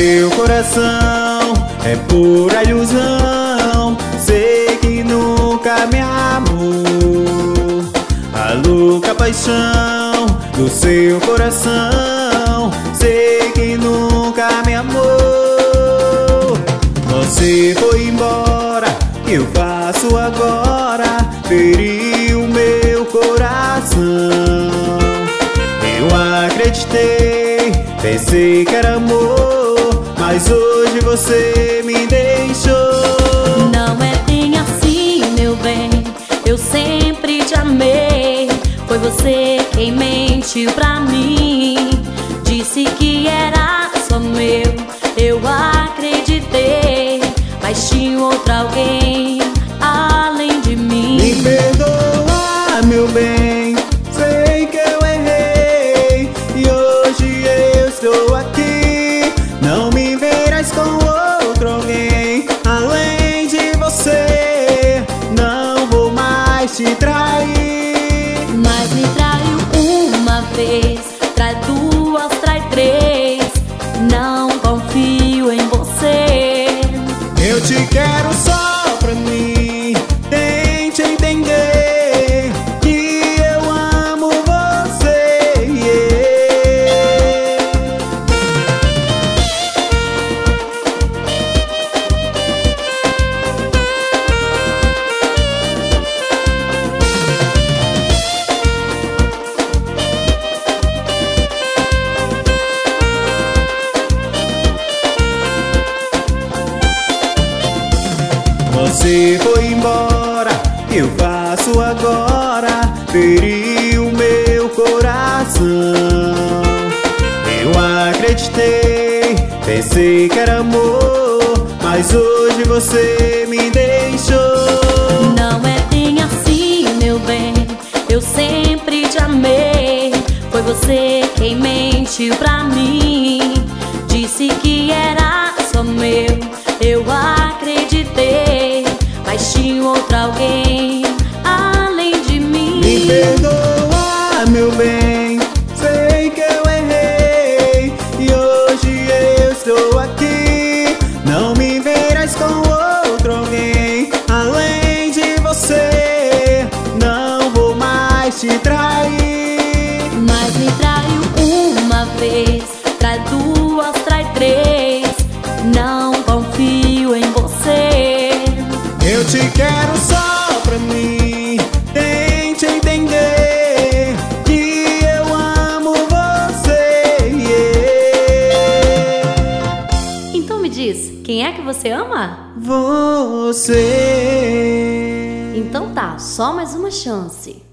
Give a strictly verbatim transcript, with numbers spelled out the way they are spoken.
seu coração é pura ilusão. Sei que nunca me amou. A louca paixão do seu coração, sei que nunca me amou. Você foi embora, que eu faço agora? Feriu o meu coração. Eu acreditei, pensei que era amor, mas hoje você me deixou. Não é bem assim, meu bem, eu sempre te amei. Foi você quem mentiu pra mim, disse que era só meu. Eu acreditei, mas tinha outro alguém além de mim. Me perdoa, meu bem, sei que eu errei, e hoje eu estou aqui. Não me verás com outro alguém além de você. Não vou mais te trair. Mas me traiu uma vez, trai duas, trai três. Não confio em você. Eu te quero só pra mim, tente entender que eu amo você, yeah. Você foi embora, que eu faço agora? Feriu o meu coração. Eu acreditei, pensei que era amor, mas hoje você me deixou. Não é bem assim, meu bem, eu sempre te amei. Foi você quem mentiu pra mim, disse que era só meu. Eu acreditei, mas tinha outro alguém além de mim. Me perdoa, meu bem, sei que eu errei, e hoje eu estou aqui. Não me verás com outro alguém além de você. Não vou mais te trair. Mas me traiu uma vez, trai duas, trai três. Não confio em você. Eu te quero só pra mim, tente entender que eu amo você, yeah. Então me diz, quem é que você ama? Você. Então tá, só mais uma chance.